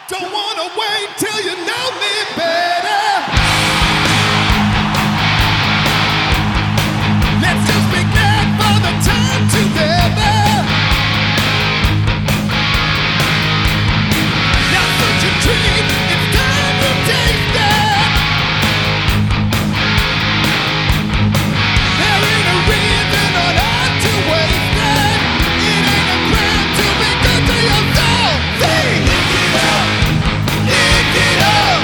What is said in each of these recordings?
Don't wanna wait till you know me better. Let's just be glad for the time together. Not such a treat, it's time to taste it. There ain't a reason on earth to waste it. It ain't a crime to be good to yourself. Sing! Lick it up! Lick it up!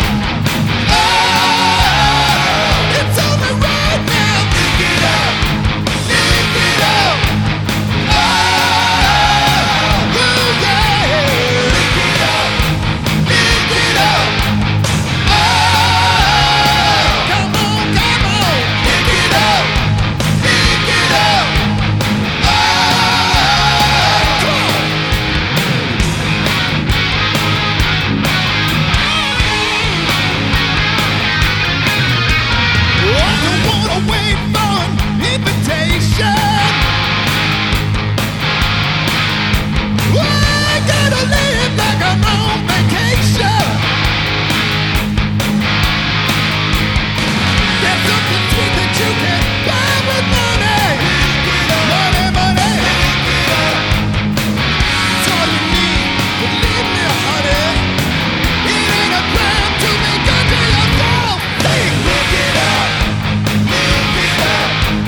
Oh! It's only right now! Lick it up! Lick it up! Oh! Ooh, yeah! Lick it up! Lick it up! Oh! Come on, come on! Lick it up! Lick it up! Oh! Come on! I don't wanna wait for an invitation. I gotta live like I'm on vacation. There's something sweet that you can buy with money. Money, money. It's all you need. Believe me, honey. It ain't a crime to be good to yourself. Sing, lick it up. Lick it up.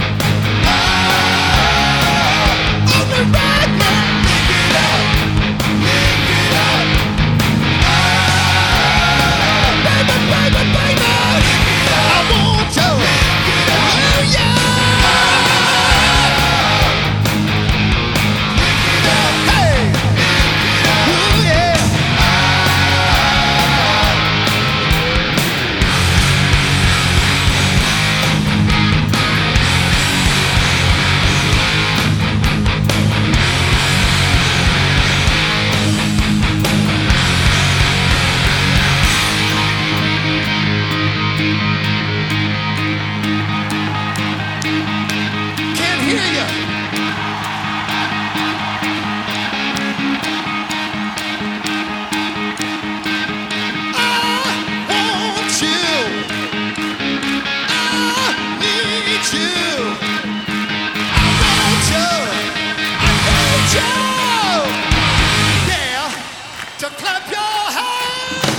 Oh, only right now. Lick it up. Lick it up. Oh, baby, baby, baby. I want you. Oh, yeah. Hey. Ooh, yeah. Can't hear you. I want you. I need you. I want you. I need you. Yeah, to clap your hands.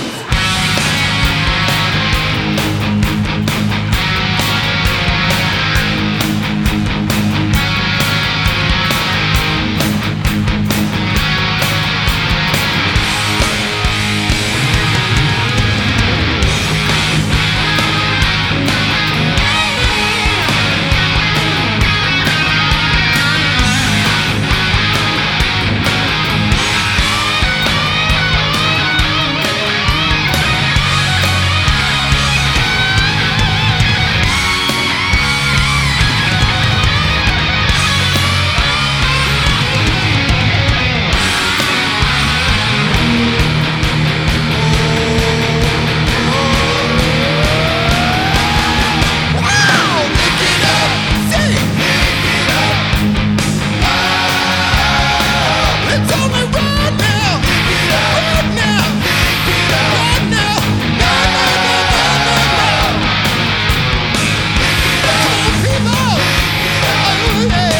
Wow, lick it up, sing, lick it up. Oh, it's only right now, lick it up, right now, lick it up, right now, no, no, no, no, no, no. Come on, people, oh yeah.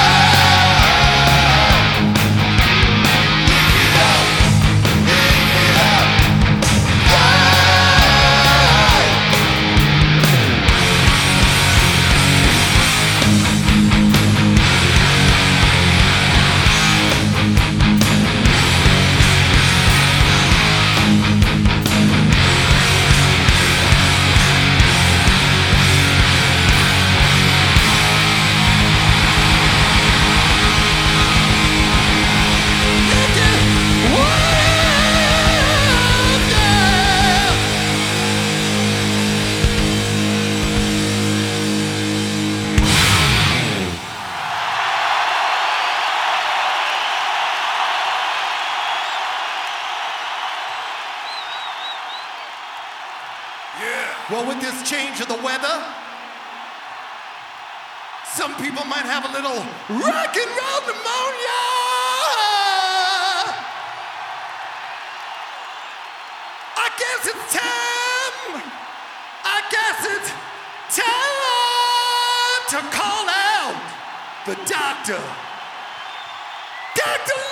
Well, with this change of the weather, some people might have a little rock and roll pneumonia. guess it's time. I guess it's time to call out the doctor. Dr.